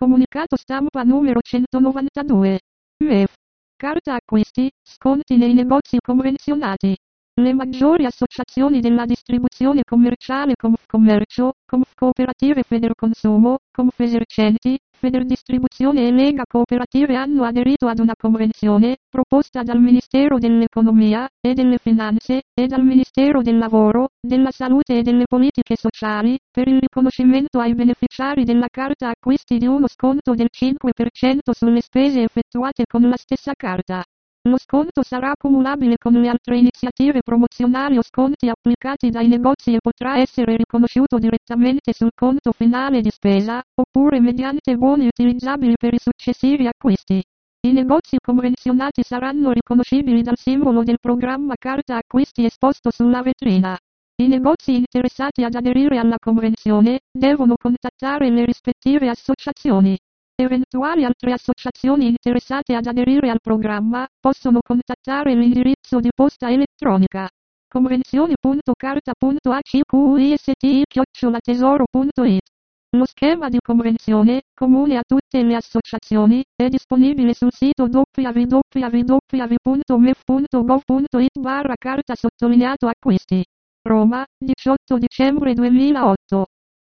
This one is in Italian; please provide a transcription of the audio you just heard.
Comunicato stampa numero 192. MEF. Carta acquisti, sconti nei negozi convenzionati. Le maggiori associazioni della distribuzione commerciale Confcommercio, Confcooperative Federconsumo, Confesercenti, Federdistribuzione e Lega Cooperative hanno aderito ad una convenzione, proposta dal Ministero dell'Economia e delle Finanze, e dal Ministero del Lavoro, della Salute e delle Politiche Sociali, per il riconoscimento ai beneficiari della carta acquisti di uno sconto del 5% sulle spese effettuate con la stessa carta. Lo sconto sarà cumulabile con le altre iniziative promozionali o sconti applicati dai negozi e potrà essere riconosciuto direttamente sul conto finale di spesa, oppure mediante buoni utilizzabili per i successivi acquisti. I negozi convenzionati saranno riconoscibili dal simbolo del programma carta acquisti esposto sulla vetrina. I negozi interessati ad aderire alla convenzione devono contattare le rispettive associazioni. Eventuali altre associazioni interessate ad aderire al programma possono contattare l'indirizzo di posta elettronica convenzioni.carta.acquisti@tesoro.it. Lo schema di convenzione, comune a tutte le associazioni, è disponibile sul sito www.mef.gov.it/carta-acquisti. Roma, 18 dicembre 2008.